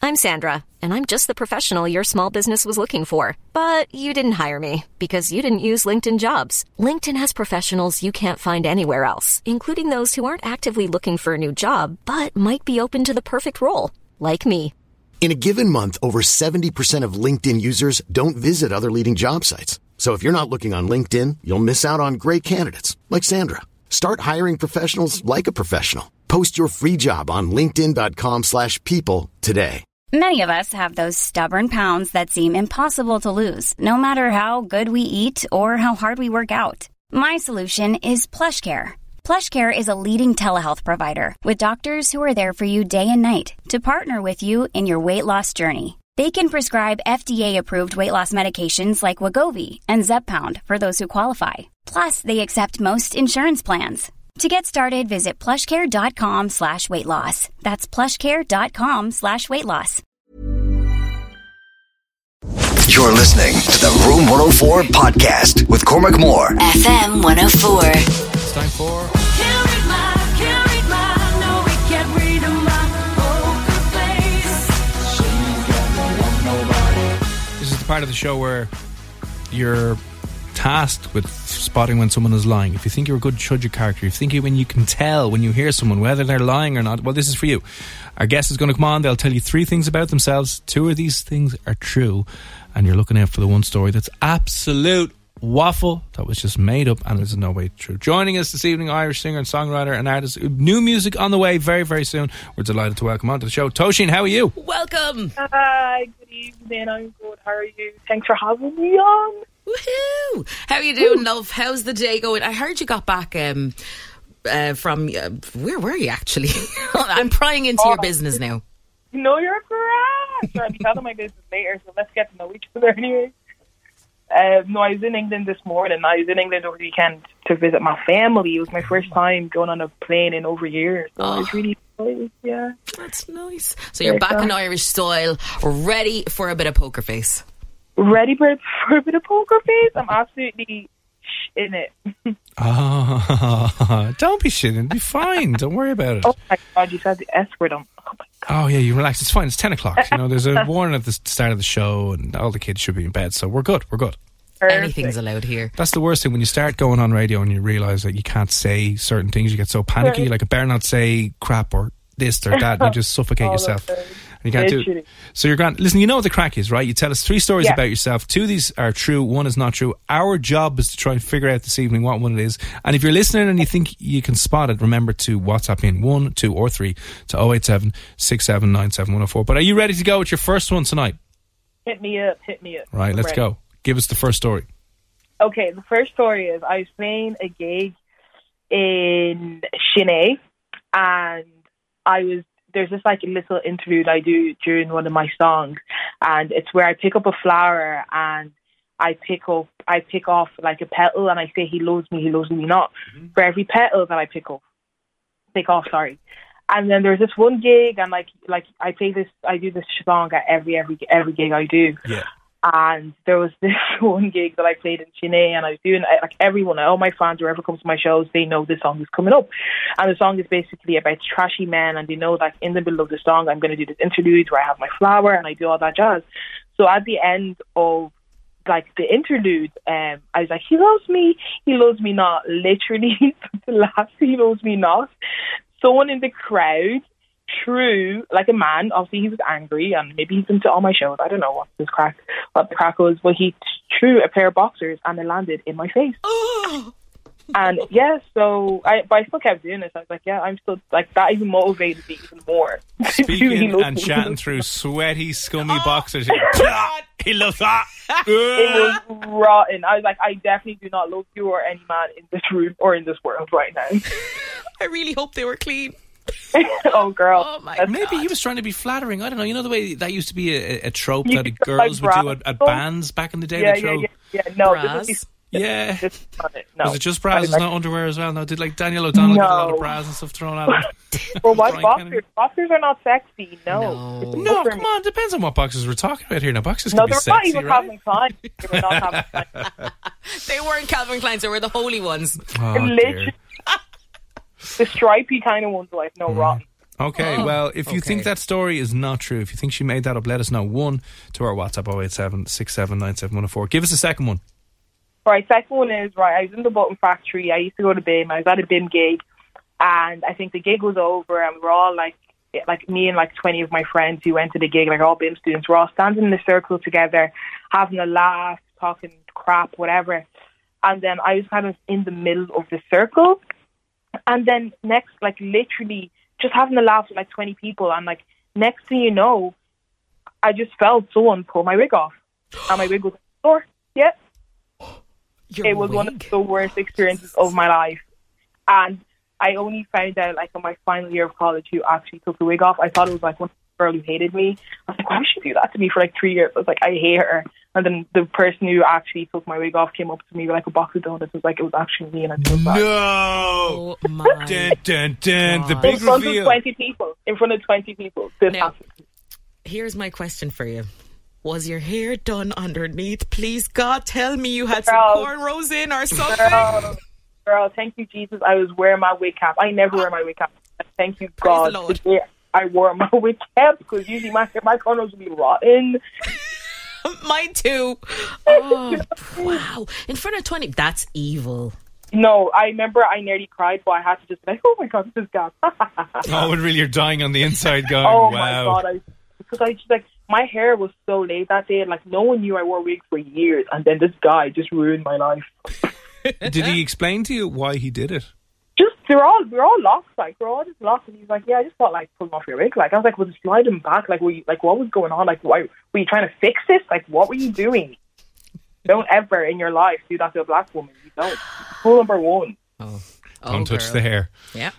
I'm Sandra, and I'm just the professional your small business was looking for. But you didn't hire me because you didn't use LinkedIn Jobs. LinkedIn has professionals you can't find anywhere else, including those who aren't actively looking for a new job, but might be open to the perfect role, like me. In a given month, over 70% of LinkedIn users don't visit other leading job sites. So if you're not looking on LinkedIn, you'll miss out on great candidates like Sandra. Start hiring professionals like a professional. Post your free job on linkedin.com/people today. Many of us have those stubborn pounds that seem impossible to lose, no matter how good we eat or how hard we work out. My solution is PlushCare. PlushCare is a leading telehealth provider with doctors who are there for you day and night to partner with you in your weight loss journey. They can prescribe FDA-approved weight loss medications like Wegovy and Zepbound for those who qualify. Plus, they accept most insurance plans. To get started, visit plushcare.com/weightloss. That's plushcare.com/weightloss. You're listening to the Room 104 podcast with Cormac Moore. FM 104. It's time for... This is the part of the show where you're tasked with spotting when someone is lying. If you think you're a good judge of character, if you think when you can tell when you hear someone whether they're lying or not, well, this is for you. Our guest is going to come on. They'll tell you 3 things about themselves. 2 of these things are true, and you're looking out for the one story that's absolute waffle that was just made up and is in no way true. Joining us this evening, Irish singer and songwriter and artist. New music on the way very, very soon. We're delighted to welcome onto the show Tosheen. How are you? Welcome. Hi, good evening. I'm good. How are you? Thanks for having me on. Woohoo! How are you doing, love? How's the day going? I heard you got back from where were you actually? I'm prying into your business now. No, you're correct. I'll be telling my business later, so let's get to know each other anyway. No, I was in England this morning. I was in England over the weekend to visit my family. It was my first time going on a plane in over years. So I was really excited, yeah. That's nice. So you're back in Irish style, ready for a bit of poker face. Ready for a bit of poker face? I'm absolutely in it. Don't be shitting. Be fine. Don't worry about it. Oh my God, you said the S word. Oh my God. Oh yeah, you relax. It's fine. It's 10 o'clock. You know, there's a warning at the start of the show and all the kids should be in bed. So we're good. We're good. Perfect. Anything's allowed here. That's the worst thing when you start going on radio and you realise that you can't say certain things. You get so panicky. Right. Like, I better not say crap or this or that. And you just suffocate yourself. You can't do it. So you're grand. Listen, you know what the crack is, right? You tell us 3 stories about yourself. 2 of these are true, 1 is not true. Our job is to try and figure out this evening what one it is. And if you're listening and you think you can spot it, remember to WhatsApp in 1, 2 or 3 to 087 6797 104. But are you ready to go with your first one tonight? Hit me up. Right, let's go. Give us the first story. Okay, the first story is I was playing a gig in Chennai, and there's this like a little interlude I do during one of my songs, and it's where I pick up a flower and I pick off like a petal and I say he loves me not. Mm-hmm. For every petal that I pick off. And then there's this one gig and like I do this song at every gig I do. Yeah. And there was this one gig that I played in Chennai, and I was doing like everyone, all my fans, whoever comes to my shows, they know this song is coming up. And the song is basically about trashy men, and they know that in the middle of the song I'm going to do this interlude where I have my flower and I do all that jazz. So at the end of like the interlude, I was like, he loves me not. Literally, the last he loves me not. Someone in the crowd threw, like a man, obviously he was angry and maybe he's been to all my shows, I don't know what the crack was, but he threw a pair of boxers and they landed in my face. And yeah, but I still kept doing this. I was like, yeah, I'm still like, that even motivated me even more. Speaking and chatting through sweaty, scummy boxers. He loves that. It was rotten. I was like, I definitely do not love you or any man in this room or in this world right now. I really hope they were clean. Oh, girl. Oh my God. Maybe he was trying to be flattering. I don't know. You know the way that used to be a trope that girls would do at bands back in the day? Yeah. No, bras. Yeah. No. Was it just bras? It's not underwear as well? No, did like Daniel O'Donnell get a lot of bras and stuff thrown at him? Well, what boxers? Boxers are not sexy. No, come on. Depends on what boxers we're talking about here. Now, boxers can be sexy, not even right? Calvin Klein. They were not Calvin Klein. They weren't Calvin Kleins. They were the holy ones. Oh, dear. The stripy kind of ones, like, no, rotten. Okay, well, if you think that story is not true, if you think she made that up, let us know. 1 to our WhatsApp 087 6797 104. Give us a second one. Right, second one is, I was in the button factory. I used to go to BIM. I was at a BIM gig, and I think the gig was over, and we were all like me and 20 of my friends who went to the gig, all BIM students, we're all standing in a circle together, having a laugh, talking crap, whatever. And then I was kind of in the middle of the circle, and then next, literally just having a laugh with 20 people, and next thing you know, I just felt someone pull my wig off, and my wig was on the floor. Yeah. It was one of the worst experiences of my life. And I only found out in my final year of college who actually took the wig off. I thought it was one girl who hated me. I was why would she do that to me for 3 years? I was I hate her. And then the person who actually took my wig off came up to me with a box of donuts. It was it was actually me, and I felt bad. No! Oh my The big in front reveal. of 20 people. In front of 20 people. This Now, happened. here's my question for you. Was your hair done underneath? Please, God, tell me you had some cornrows in or something. Girl, thank you, Jesus. I was wearing my wig cap. I never wear my wig cap. Thank you, Praise God. the Lord. Today I wore my wig cap because usually my cornrows would be rotten. Mine too. Oh, wow. In front of 20. That's evil. No, I remember I nearly cried, but I had to just be oh my God, this is God. Oh, and really, you're dying on the inside, going, oh wow. my God. Because I just my hair was so laid that day, no one knew I wore wigs for years, and then this guy just ruined my life. Did he explain to you why he did it? Just we're all lost, we're all just lost, and he's yeah, I just thought pulling off your wig. I was was it sliding back? Were you what was going on? Why were you trying to fix this? What were you doing? Don't ever in your life do that to a black woman. You don't. Rule number 1. Don't touch the hair. Yeah.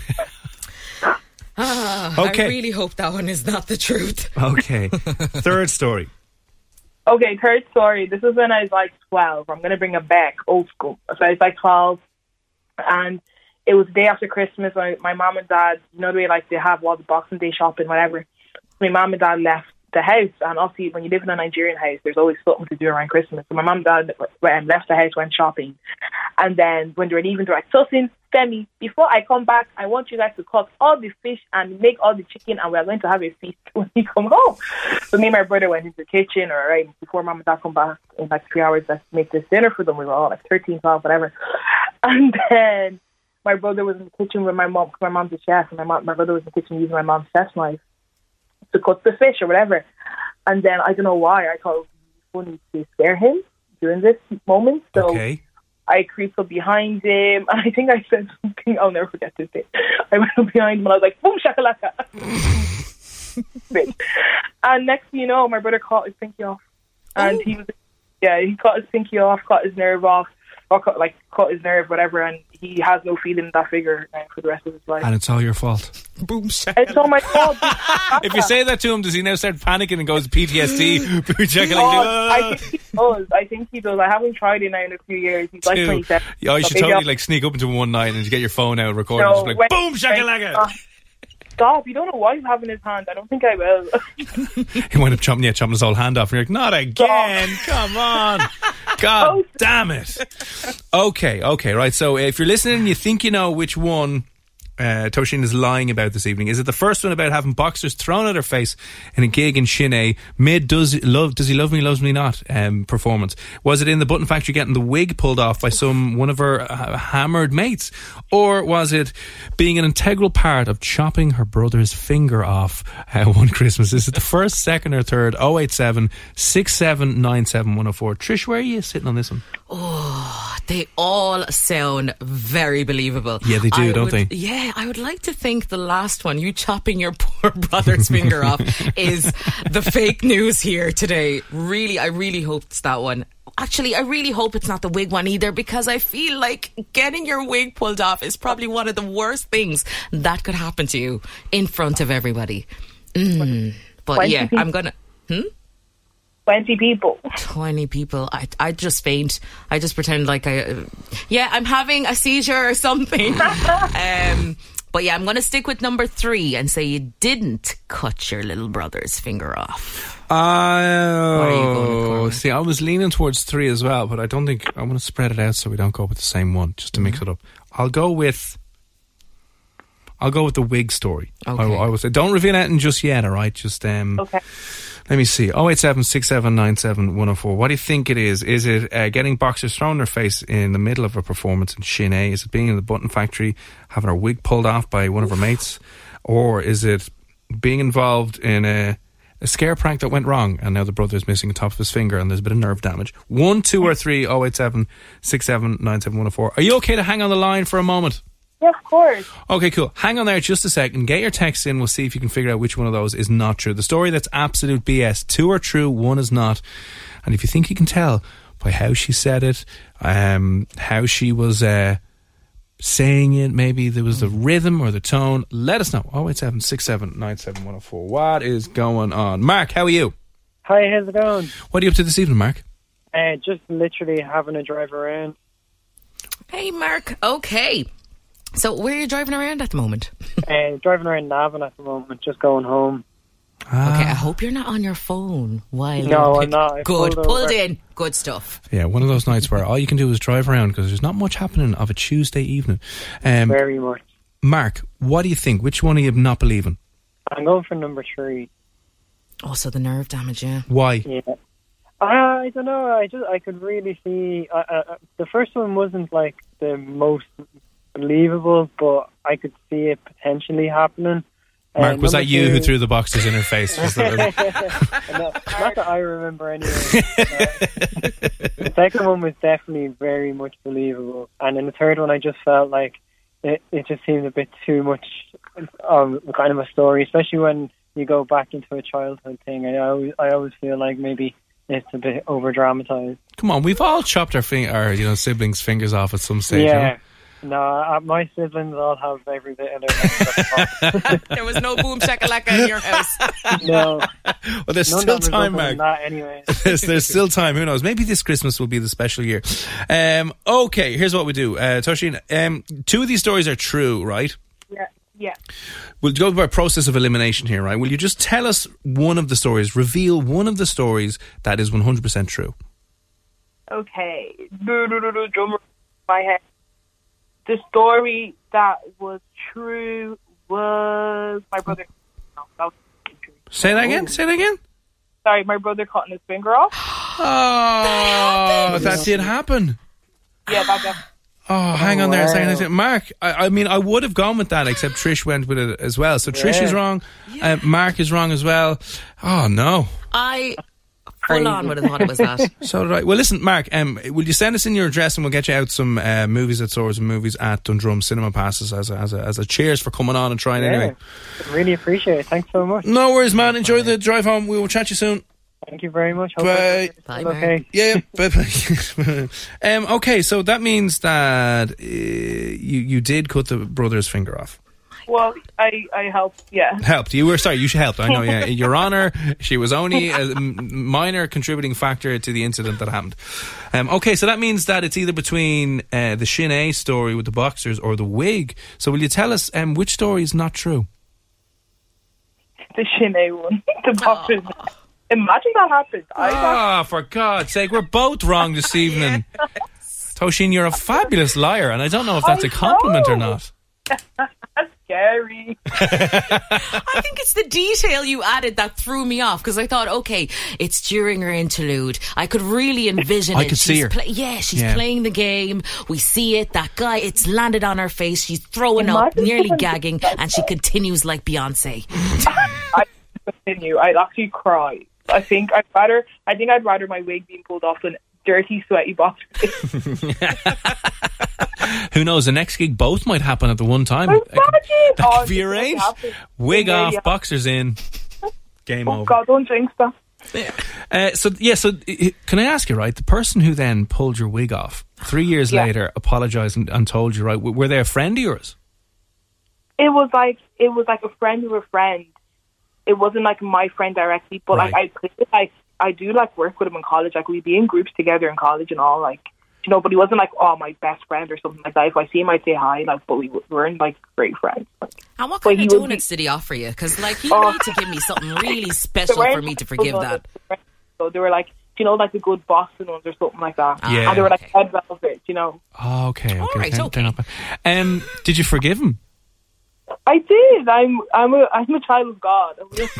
Okay. I really hope that one is not the truth. Okay. Third story. Okay, third story. This is when I was 12. I'm going to bring it back, old school. So I was 12, and it was the day after Christmas. My mom and dad, the way they have all the Boxing Day shopping, whatever. My mom and dad left the house, and obviously when you live in a Nigerian house, there's always something to do around Christmas. So my mom and dad left the house, went shopping, and then when they were leaving, they're Susan, Femi, before I come back, I want you guys to cut all the fish and make all the chicken, and we're going to have a feast when we come home. So me and my brother went into the kitchen, before mom and dad come back in 3 hours, let's make this dinner for them. We were all 13, 12, whatever. And then my brother was in the kitchen with my mom, because my mom's a chef, and my brother was in the kitchen using my mom's chef's knife to cut the fish or whatever. And then I don't know why I thought it would be funny to scare him during this moment. So Okay. I creeped up behind him, and I think I said something I'll never forget this day. I went up behind him and I was boom shakalaka. And next thing you know, my brother caught his pinky off, and he caught his pinky off, caught his nerve off, or caught his nerve, whatever, and he has no feeling in that figure for the rest of his life. And it's all your fault. Boom, It's all my fault. If you say that to him, does he now start panicking and goes PTSD? I think he does. I haven't tried it now in a few years. He's 27. Yeah, you should totally sneak up into him one night and you get your phone out, record, and just boom shakalaka. Stop! You don't know what he's having in his hand. I don't think I will. He wound up chopping his whole hand off, and you're not again. Come on. God damn it. Okay, right. So if you're listening and you think you know which one Tosheen is lying about this evening, is it the first one about having boxers thrown at her face in a gig in Shinay mid Does He Love Me, Loves Me Not performance? Was it in the Button Factory getting the wig pulled off by one of her hammered mates? Or was it being an integral part of chopping her brother's finger off one Christmas? Is it the first, second or third? 087 6797 104. Trish, where are you sitting on this one? Oh, they all sound very believable. Yeah, they do, don't they? Yeah, I would like to think the last one, you chopping your poor brother's finger off, is the fake news here today. Really, I really hope it's that one. Actually, I really hope it's not the wig one either, because I feel like getting your wig pulled off is probably one of the worst things that could happen to you in front of everybody. But yeah, I'm gonna... 20 people. 20 people. I just faint. I just pretend like I'm having a seizure or something. But yeah, I'm going to stick with number 3 and say you didn't cut your little brother's finger off. What are you going with, see, I was leaning towards 3 as well, but I don't think I want to spread it out so we don't go with the same one, just to mix it up. I'll go with I'll go with the wig story. Okay. I will say, don't reveal anything just yet, all right? Just, Okay. let me see. 087-6797-104. What do you think it is? Is it getting boxers thrown in their face in the middle of a performance in Shin A? Is it being in the button factory, having her wig pulled off by one of her mates? Or is it being involved in a scare prank that went wrong and now the brother is missing the top of his finger and there's a bit of nerve damage? 1, 2 or 3, 087-6797-104. Are you okay to hang on the line for a moment? Yeah, of course. Okay, cool. Hang on there just a second. Get your text in. We'll see if you can figure out which one of those is not true. The story that's absolute BS. 2 are true, 1 is not. And if you think you can tell by how she said it, how she was saying it, maybe there was the rhythm or the tone, let us know. 087-6797-104. What is going on? Mark, how are you? Hi, how's it going? What are you up to this evening, Mark? Just literally having a drive around. Hey, Mark. Okay. So where are you driving around at the moment? Driving around Navan at the moment, just going home. Okay, I hope you're not on your phone while No, I'm not. I Good, pulled pulled over. in. Good stuff. Yeah, one of those nights where all you can do is drive around because there's not much happening of a Tuesday evening. Very much. Mark, what do you think? Which one are you not believing? I'm going for number 3. Also the nerve damage, yeah. Why? Yeah. I don't know. I could really see. The first one wasn't like the most believable, but I could see it potentially happening. Mark, was that number you 2 who threw the boxes in her face? Was that not that I remember anyway. The second one was definitely very much believable, and in the third one I just felt like it just seemed a bit too much kind of a story, especially when you go back into a childhood thing. I always feel like maybe it's a bit over dramatized. Come on, we've all chopped our siblings' fingers off at some stage. Yeah. You know? No, my siblings all have every bit of their There was no boom shakalaka in your house. No. Well, there's None still that time, resulted in Mark. that anyway. There's still time. Who knows? Maybe this Christmas will be the special year. Okay, here's what we do. Tosheen, 2 of these stories are true, right? Yeah. We'll go by process of elimination here, right? Will you just tell us one of the stories, reveal one of the stories that is 100% true? Okay. Drummer in my head. The story that was true was my brother. No, that was true. Say that again? Sorry, my brother cutting his finger off. Oh, that did happen. Yeah, that definitely. Oh, hang on there a second. Mark, I mean, I would have gone with that, except Trish went with it as well. So Trish is wrong. Mark is wrong as well. Oh, no. I full on would have thought it was that. So did I. Well, listen, Mark, will you send us in your address and we'll get you out some movies at Swords and Movies at Dundrum Cinema Passes as a cheers for coming on and trying anyway. Really appreciate it. Thanks so much. No worries, man. Enjoy the drive home. We will chat to you soon. Thank you very much. Hope Bye. Bye, okay. Yeah, bye. Okay, so that means that you did cut the brother's finger off. Well, I helped, yeah. Helped. You helped. I know, yeah. Your Honour, she was only a minor contributing factor to the incident that happened. Okay, so that means that it's either between the Shin A story with the boxers or the wig. So will you tell us which story is not true? The Shin A one. The boxers. Imagine that happened. For God's sake, we're both wrong this evening. Tosheen, you're a fabulous liar, and I don't know if that's a compliment or not. That's scary. I think it's the detail you added that threw me off, because I thought, okay, it's during her interlude. I could really envision it. I could see her. She's playing the game. We see it. That guy, it's landed on her face. She's throwing up, nearly gagging, and she continues like Beyonce. I continue. I'd actually cry. I think I'd rather my wig being pulled off than dirty, sweaty boxers. Who knows? The next gig both might happen at the one time. That could be arranged. Wig off, boxers in. Game over. Oh God, don't jinx that. So can I ask you, right? The person who then pulled your wig off 3 years later apologised and told you, right? Were they a friend of yours? It was like a friend of a friend. It wasn't like my friend directly, but Right. I do like work with him in college. Like we'd be in groups together in college and all, like, you know. But he wasn't like, oh, my best friend or something like that. If I see him, I'd say hi. Like, but we weren't like great friends. And what kind of donuts did he offer you? Because like he need to give me something really special for me to forgive that. So they were like, you know, like the good Boston ones or something like that. Yeah. And they were like red velvet, you know. Oh, okay. All right, They're not bad. Did you forgive him? I did. I'm a child of God. I'm real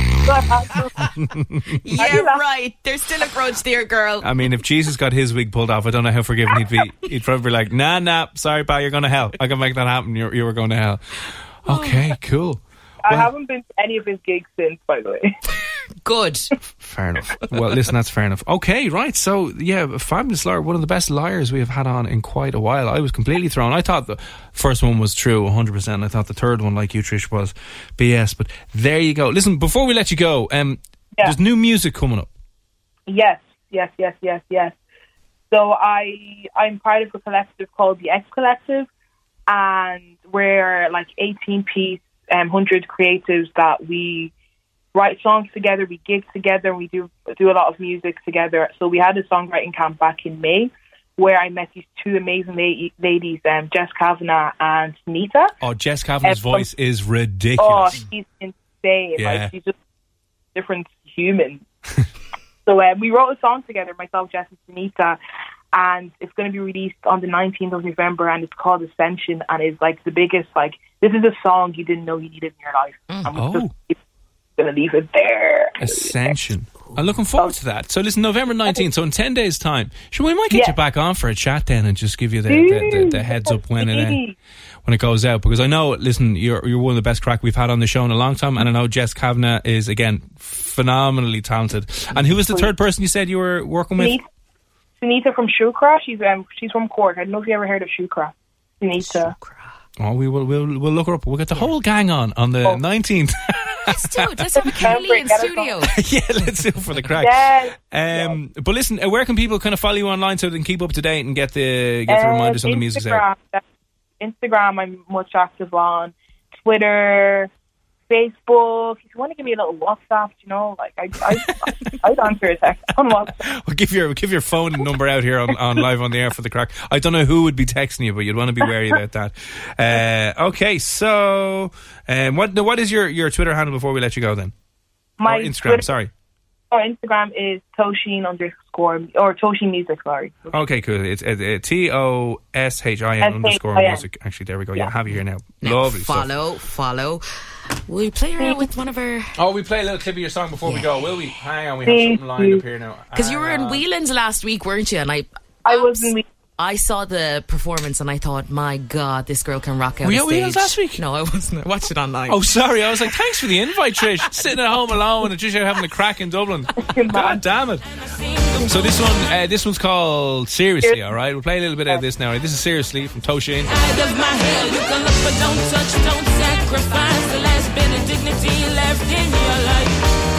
Yeah, right. There's still a grudge there, girl. I mean, if Jesus got his wig pulled off, I don't know how forgiving he'd be. He'd probably be like, nah, sorry, pal, you're going to hell. I can make that happen. You were going to hell. Okay, cool. I haven't been to any of his gigs since, by the way. Good. Fair enough. Well, listen, that's fair enough. Okay, right. So, yeah, Fabulous Liar, one of the best liars we have had on in quite a while. I was completely thrown. I thought the first one was true, 100%. I thought the third one, like you, Trish, was BS. But there you go. Listen, before we let you go, there's new music coming up. Yes. So I'm part of a collective called the X Collective, and we're like 18-piece, 100 creatives that we write songs together, we gig together, we do a lot of music together. So we had a songwriting camp back in May where I met these two amazing ladies, Jess Kavanagh and Sunita. Oh, Jess Kavanagh's voice is ridiculous. Oh, she's insane. Yeah. Like, she's just a different human. So we wrote a song together, myself, Jess and Sunita, and it's going to be released on the 19th of November, and it's called Ascension, and it's like the biggest, like, this is a song you didn't know you needed in your life. And we're just going to leave it there. Ascension. I'm looking forward to that. So listen, November 19th, so in 10 days' time, we might get you back on for a chat then and just give you the heads up when it goes out. Because I know, listen, you're one of the best crack we've had on the show in a long time, and I know Jess Kavanagh is, again, phenomenally talented. And who was the third person you said you were working with? Sunita from Shukra. She's from Cork. I don't know if you ever heard of Shukra. Sunita. Oh, we'll look her up. We'll get the whole gang on the 19th. Let's do it. Let's have a Kelly in studio. Yeah, let's do it for the crack. Yes. But listen, where can people kind of follow you online so they can keep up to date and get the reminders on the music's out? Instagram, I'm much active on. Twitter, Facebook. If you want to give me a little WhatsApp, like I'd answer a text on WhatsApp. Well, give your phone number out here on live on the air for the crack. I don't know who would be texting you, but you'd want to be wary about that. Okay, so what is your Twitter handle before we let you go then? My Instagram, Twitter, sorry. Or Instagram is Toshin _ or Toshin Music, sorry. Okay, cool. It's TOSHIN _ music. Actually, there we go. Yeah, I have you here now. Lovely stuff. Follow. Will you play around with one of our... Oh, we play a little clip of your song before we go, will we? Hang on, we have something lined up here now. Because you were in Whelan's last week, weren't you? And I was in Whelan's. I saw the performance and I thought, my God, this girl can rock out the stage. Were you last week? No, I wasn't. I watched it online. Oh, sorry. I was like, thanks for the invite, Trish. Sitting at home alone and just having a crack in Dublin. God damn it. So this one's called Seriously, all right? We'll play a little bit of this now. Right? This is Seriously from Toshin. Out of my head, you can look but don't touch, don't sacrifice the last bit of dignity left in your life.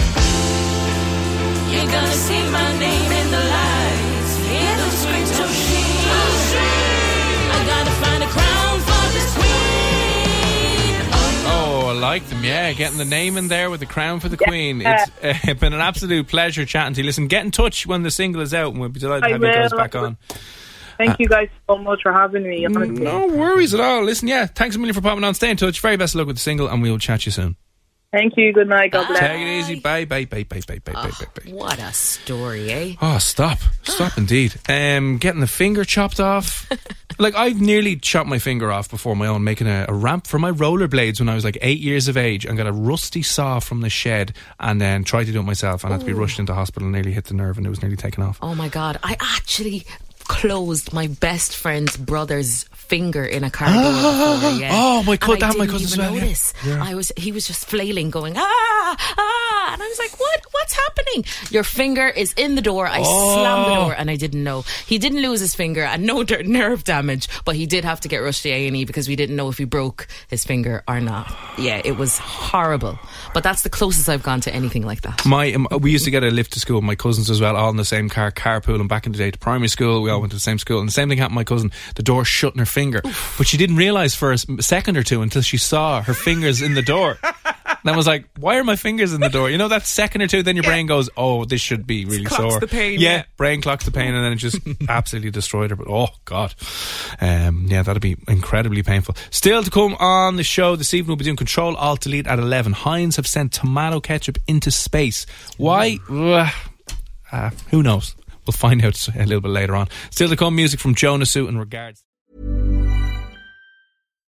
You're gonna see my name in the lights. Hear them scream Toshin. I gotta find a crown for this queen. Oh, I like them, yeah. Getting the name in there with the crown for the queen. It's been an absolute pleasure chatting to you. Listen, get in touch when the single is out and we'll be delighted to have you guys back on. Thank you guys so much for having me. Honestly. No worries at all. Listen, thanks a million for popping on. Stay in touch. Very best of luck with the single and we'll chat you soon. Thank you. Good night. God bless. Take it easy. Bye. What a story, eh? Oh, stop indeed. Getting the finger chopped off. Like, I've nearly chopped my finger off before my own, making a ramp for my rollerblades when I was like 8 years of age, and got a rusty saw from the shed and then tried to do it myself and had to be rushed into hospital and nearly hit the nerve and it was nearly taken off. Oh my God. I actually closed my best friend's brother's finger in a car door before, yeah. Oh, my God, that my cousin's well. Yeah. He was just flailing, going, and I was like, what's happening? Your finger is in the door. I slammed the door and I didn't know. He didn't lose his finger and no nerve damage, but he did have to get rushed to A&E because we didn't know if he broke his finger or not. Yeah, it was horrible. But that's the closest I've gone to anything like that. We used to get a lift to school, my cousins as well, all in the same car, carpooling back in the day to primary school. We all went to the same school, and the same thing happened to my cousin. The door shut in her finger. Oof. But she didn't realise for a second or two until she saw her fingers in the door. And I was like, why are my fingers in the door? You know, that second or two, then your brain goes, oh, this should be really sore. The pain. Yeah, brain clocks the pain, and then it just absolutely destroyed her. But oh, God. That'd be incredibly painful. Still to come on the show this evening, we'll be doing Control Alt Delete at 11. Heinz have sent tomato ketchup into space. Why? Who knows? We'll find out a little bit later on. Still to come, music from Jonas Suit and Regards.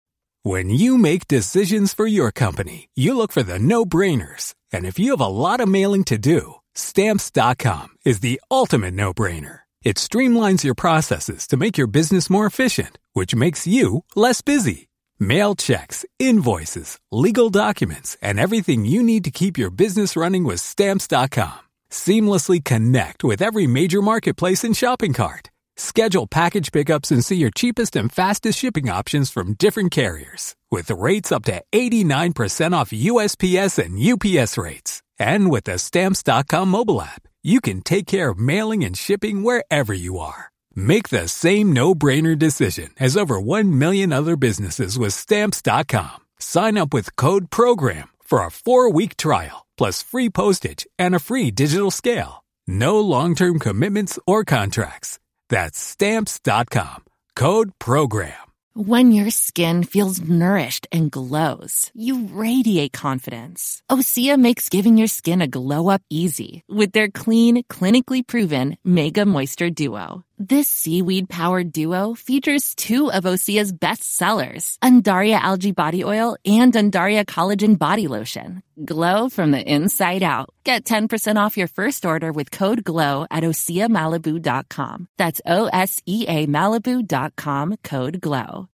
When you make decisions for your company, you look for the no-brainers. And if you have a lot of mailing to do, Stamps.com is the ultimate no-brainer. It streamlines your processes to make your business more efficient, which makes you less busy. Mail checks, invoices, legal documents, and everything you need to keep your business running with Stamps.com. Seamlessly connect with every major marketplace and shopping cart. Schedule package pickups and see your cheapest and fastest shipping options from different carriers, with rates up to 89% off USPS and UPS rates. And with the Stamps.com mobile app, you can take care of mailing and shipping wherever you are. Make the same no-brainer decision as over 1 million other businesses with Stamps.com. Sign up with code PROGRAM for a 4-week trial, plus free postage and a free digital scale. No long-term commitments or contracts. That's Stamps.com. Code PROGRAM. When your skin feels nourished and glows, you radiate confidence. Osea makes giving your skin a glow-up easy with their clean, clinically proven Mega Moisture Duo. This seaweed-powered duo features 2 of Osea's best sellers, Undaria Algae Body Oil and Undaria Collagen Body Lotion. Glow from the inside out. Get 10% off your first order with code GLOW at OseaMalibu.com. That's OSEA Malibu.com, code GLOW.